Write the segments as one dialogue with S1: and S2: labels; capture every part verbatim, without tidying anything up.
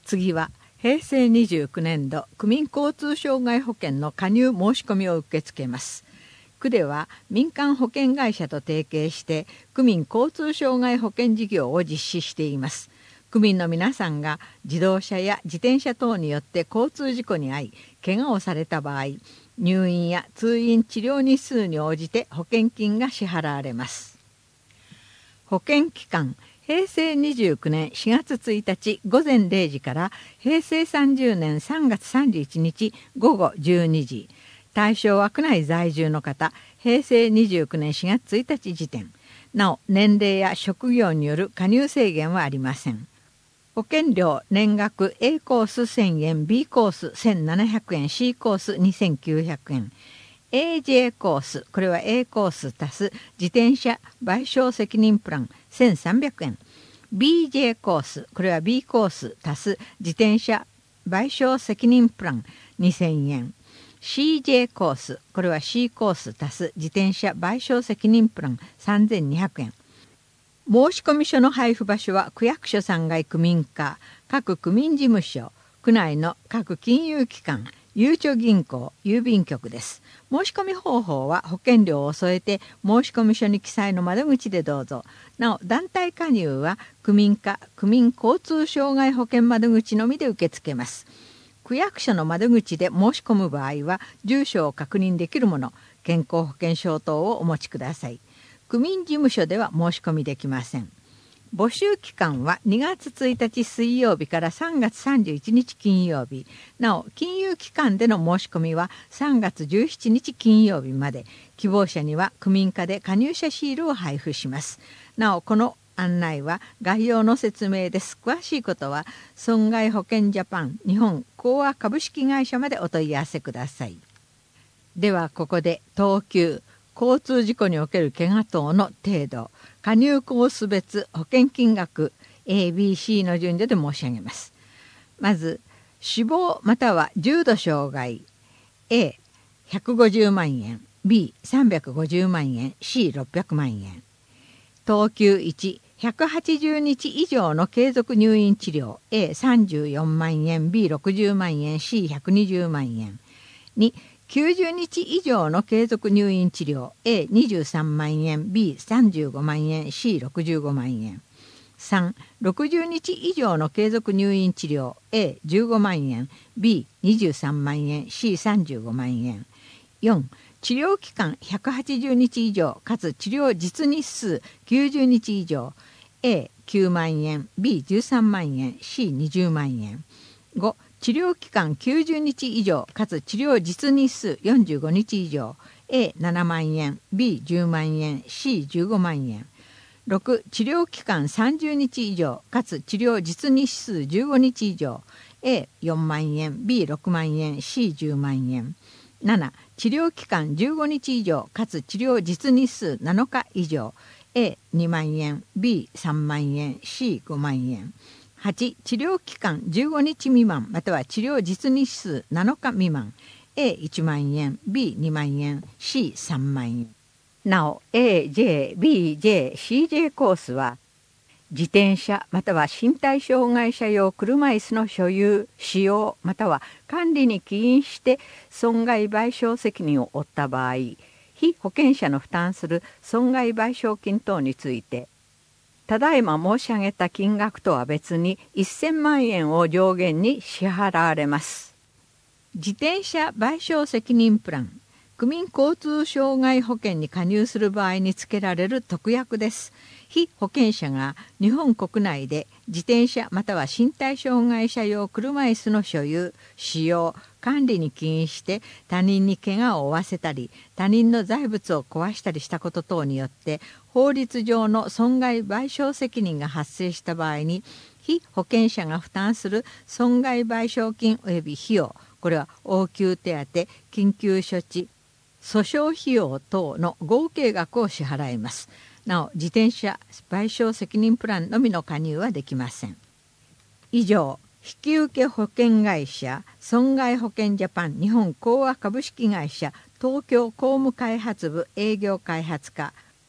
S1: 次はへいせいにじゅうきゅうねんど区民交通障害保険の加入申し込みを受け付けます。区では民間保険会社と提携して区民交通障害保険事業を実施しています。区民の皆さんが自動車や自転車等によって交通事故に遭い怪我をされた場合、入院や通院治療日数に応じて保険金が支払われます。保険期間へいせいにじゅうきゅうねんしがつついたち午前れいじからへいせいさんじゅうねんさんがつさんじゅういちにち午後じゅうにじ。対象は区内在住の方、へいせいにじゅうきゅうねんしがつついたち時点。なお年齢や職業による加入制限はありません。保険料年額 A コースせんえん、B コースせんななひゃくえん、C コースにせんきゅうひゃくえん、エージェー コース、これは A コース足す自転車賠償責任プランせんさんびゃくえん、ビージェー コース、これは B コース足す自転車賠償責任プランにせんえん、シージェー コース、これは C コース足す自転車賠償責任プランさんぜんにひゃくえん。申込書の配布場所は区役所さんがい区民課、各区民事務所、区内の各金融機関、ゆうちょ銀行、郵便局です。申し込み方法は保険料を添えて申込書に記載の窓口でどうぞ。なお団体加入は区民課、区民交通障害保険窓口のみで受け付けます。区役所の窓口で申し込む場合は住所を確認できるもの、健康保険証等をお持ちください。区民事務所では申し込みできません。募集期間はにがつついたち水曜日からさんがつさんじゅういちにち金曜日。なお金融機関での申し込みはさんがつじゅうしちにち金曜日まで。希望者には区民課で加入者シールを配布します。なおこの案内は概要の説明です。詳しいことは損害保険ジャパン日本興亜株式会社までお問い合わせください。ではここで等級交通事故における怪我等の程度、加入コース別保険金額 エービーシー の順序で申し上げます。まず死亡または重度障害 エーひゃくごじゅうまんえん、 ビーさんびゃくごじゅうまんえん、 シーろっぴゃくまんえん。等級いち、ひゃくはちじゅうにち以上の継続入院治療 エーさんじゅうよんまんえん、ビーろくじゅうまんえん、シーひゃくにじゅうまんえん。に、きゅうじゅうにち以上の継続入院治療 エーにじゅうさんまんえん、ビーさんじゅうごまんえん、シーろくじゅうごまんえん。さん、ろくじゅうにち以上の継続入院治療 エーじゅうごまんえん、ビーにじゅうさんまんえん、シーさんじゅうごまんえん。よん、治療期間ひゃくはちじゅうにち以上かつ治療実日数きゅうじゅうにち以上 エーきゅうまんえん、ビーじゅうさんまんえん、シーにじゅうまんえん。ご、治療期間きゅうじゅうにち以上かつ治療実日数よんじゅうごにち以上 エーななまんえん、ビーじゅうまんえん、シーじゅうごまんえん。ろく、治療期間さんじゅうにち以上かつ治療実日数じゅうごにち以上 エーよんまんえん、ビーろくまんえん、シーじゅうまんえん。なな、治療期間じゅうごにち以上かつ治療実日数なのか以上 エーにまんえん、ビーさんまんえん、シーごまんえん。はち、治療期間じゅうごにち未満または治療実日数なのか未満 エーいちまんえん、ビーにまんえん、シーさんまんえん。なお エージェー、ビージェー、シージェー コースは自転車または身体障害者用車椅子の所有、使用または管理に起因して損害賠償責任を負った場合、被保険者の負担する損害賠償金等についてただいま申し上げた金額とは別にせんまんえんを上限に支払われます。自転車賠償責任プラン、区民交通障害保険に加入する場合につけられる特約です。被保険者が日本国内で自転車または身体障害者用車椅子の所有、使用、管理に起因して他人に怪我を負わせたり他人の財物を壊したりしたこと等によって法律上の損害賠償責任が発生した場合に被保険者が負担する損害賠償金及び費用、これは応急手当、緊急処置、訴訟費用等の合計額を支払います。なお自転車賠償責任プランのみの加入はできません。以上、引受保険会社損害保険ジャパン日本興亜株式会社東京工務開発部営業開発課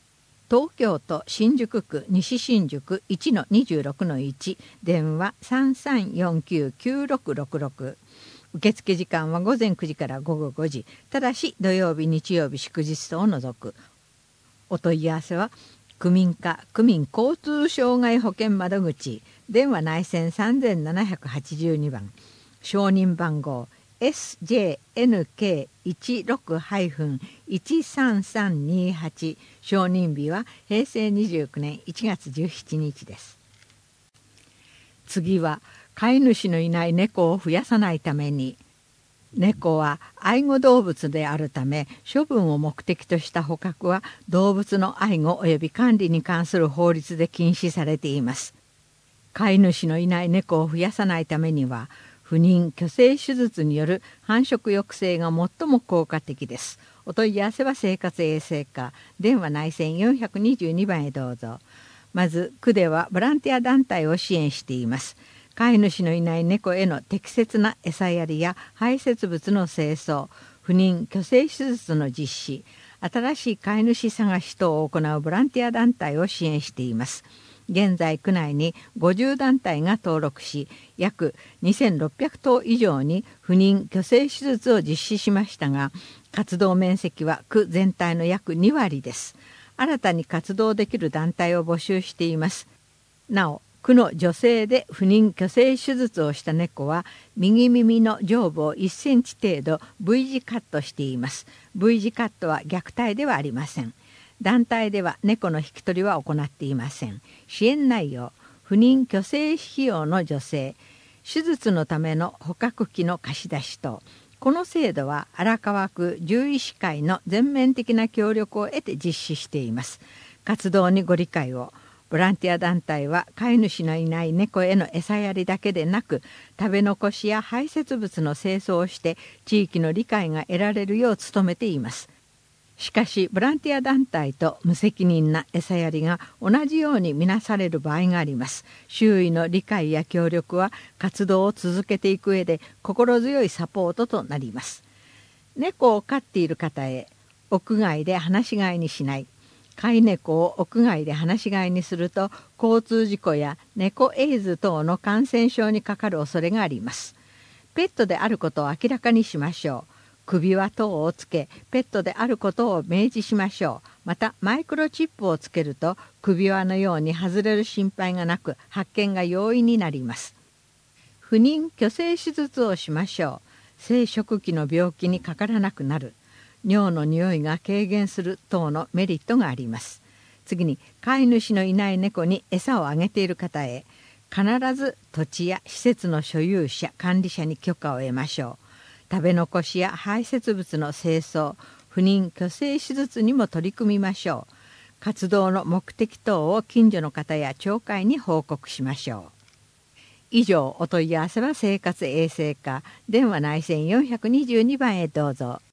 S1: 東京都新宿区西新宿 いちのにじゅうろくのいち、 電話 さんさんよんきゅうきゅうろくろくろく。受付時間は午前くじから午後ごじ、ただし土曜日日曜日祝日等を除く。お問い合わせは区民課区民交通障害保険窓口、電話内線さんななはちにばん、承認番号 エスジェーエヌケーいちろく いちさんさんにはち、 承認日はへいせいにじゅうきゅうねんいちがつじゅうしちにちです。次は飼い主のいない猫を増やさないために。猫は愛護動物であるため、処分を目的とした捕獲は動物の愛護及び管理に関する法律で禁止されています。飼い主のいない猫を増やさないためには、不妊・去勢手術による繁殖抑制が最も効果的です。お問い合わせは生活衛生課、電話内線よんひゃくにじゅうにばんへどうぞ。まず、区ではボランティア団体を支援しています。飼い主のいない猫への適切な餌やりや排泄物の清掃、不妊・去勢手術の実施、新しい飼い主探し等を行うボランティア団体を支援しています。現在区内にごじゅうだんたいが登録し、約にせんろっぴゃくとう以上に不妊・去勢手術を実施しましたが、活動面積は区全体の約にわりです。新たに活動できる団体を募集しています。なお、区の女性で不妊・去勢手術をした猫は右耳の上部をいっセンチ程度 V 字カットしています。 V 字カットは虐待ではありません。団体では猫の引き取りは行っていません。支援内容、不妊・去勢費用の助成、手術のための捕獲器の貸し出し等。この制度は荒川区獣医師会の全面的な協力を得て実施しています。活動にご理解を。ボランティア団体は飼い主のいない猫への餌やりだけでなく、食べ残しや排泄物の清掃をして地域の理解が得られるよう努めています。しかしボランティア団体と無責任な餌やりが同じように見なされる場合があります。周囲の理解や協力は活動を続けていく上で心強いサポートとなります。猫を飼っている方へ、屋外で放し飼いにしない。飼い猫を屋外で放し飼いにすると交通事故や猫エイズ等の感染症にかかる恐れがあります。ペットであることを明らかにしましょう。首輪等をつけ、ペットであることを明示しましょう。またマイクロチップをつけると首輪のように外れる心配がなく、発見が容易になります。不妊・去勢手術をしましょう。生殖器の病気にかからなくなる。尿の匂いが軽減する等のメリットがあります。次に、飼い主のいない猫に餌をあげている方へ、必ず土地や施設の所有者管理者に許可を得ましょう。食べ残しや排泄物の清掃、不妊・去勢手術にも取り組みましょう。活動の目的等を近所の方や町会に報告しましょう。以上、お問い合わせは生活衛生課、電話内線よんひゃくにじゅうにばんへどうぞ。